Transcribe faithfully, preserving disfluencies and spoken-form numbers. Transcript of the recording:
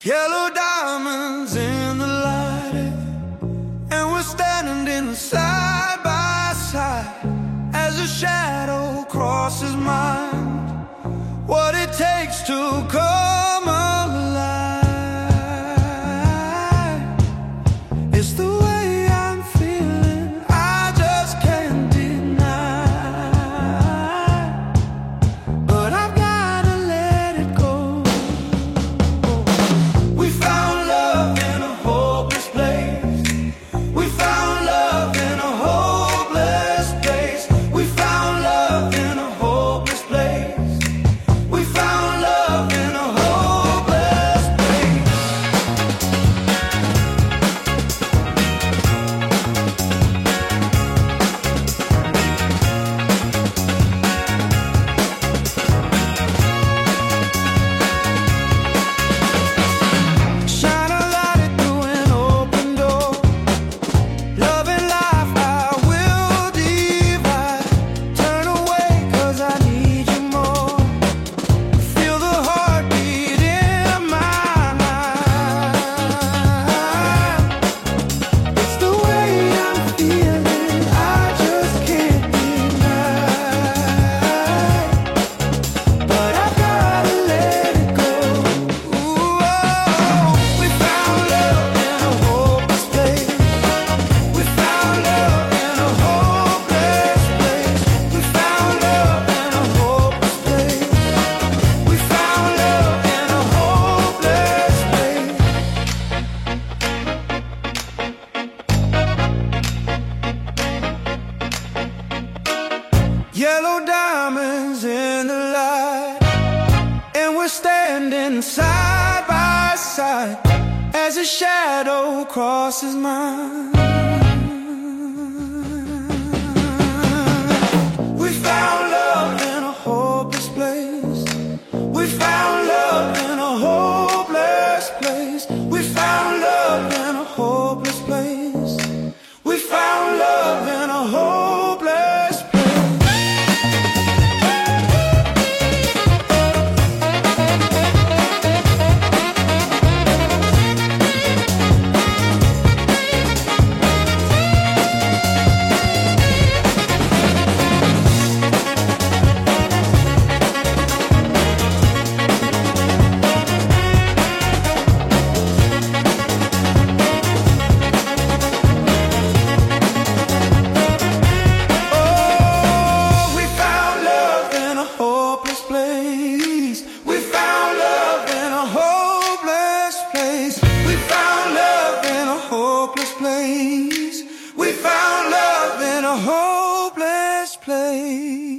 Yellow diamonds in the light, and we're standing side by side as a shadow crosses mine. What it takes to come alive is the way I'm feeling, I just can't deny. But I've gotta let it go. We found love in a hopeless place. We found love in a hopeless place. We found love in a hopeless place. We found love in a hopeless place. Shine a light through an open door. Love and life I will divide. Turn away 'cause I need you more. Feel the heartbeat in my mind. It's the way I'm feeling, I just can't deny. But I've gotta let it go. Ooh, oh, we found love in a hopeless place. We found love in a hopeless place. We found love in a hopeless place. We found love in a hopeless place. Yellow diamonds in the light, and we're standing side by side as a shadow crosses mine. We found love in a hopeless place. We found love in a hopeless place. We found love in a hopeless place. We found love in a hopeless place. Oh, we found love in a hopeless place. We found love in a hopeless place. We found love in a hopeless place. We found love in a hopeless place.